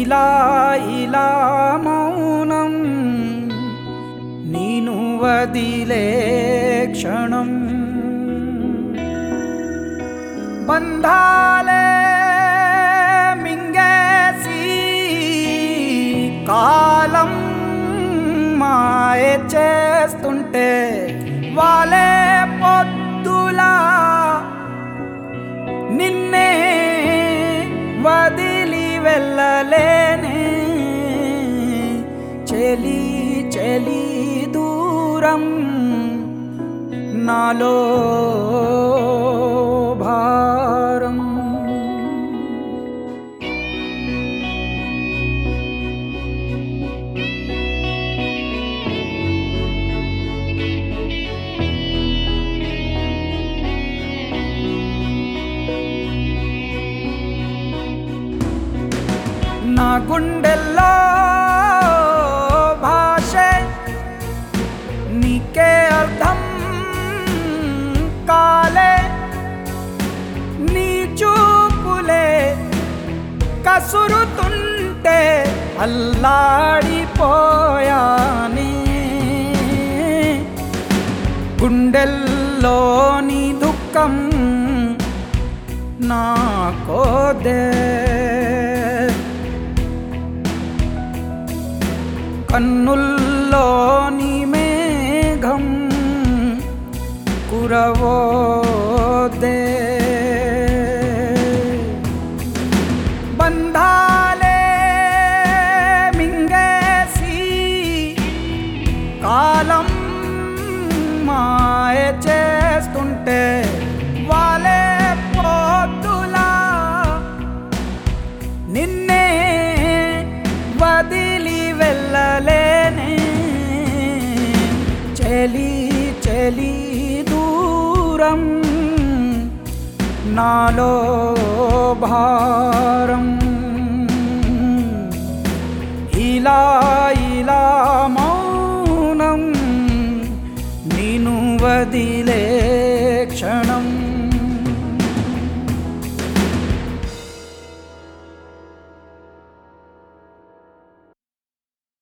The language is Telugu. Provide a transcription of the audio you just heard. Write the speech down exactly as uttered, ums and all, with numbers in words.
ఇలా ఇలా మౌనం నీను వదిలే క్షణం బంధాలే మింగేసి కాలం మాయ చేస్తుంటే వాలే పొద్దులా నిన్నే వదిలి వెళ్ళలేనే చెలి చెలి దూరం నాలో భారం నా గుండెల్లో భాషే నీకే అర్థం కాలే నీ చూపులే కసురుతుంటే అల్లాడిపోయానే గుండెల్లోని దుఃఖం నాకోదే కన్నుల్లోని మేఘం కురవోదే బంధాలే మింగేసి కాలం మాయ చేస్తుంటే వాలే పోతులా నిన్నే వదిలి వెళ్ళలేనే చెలి చెలి దూరం నాలో భారం ఇలా ఇలా మౌనం నిన్ను వదిలే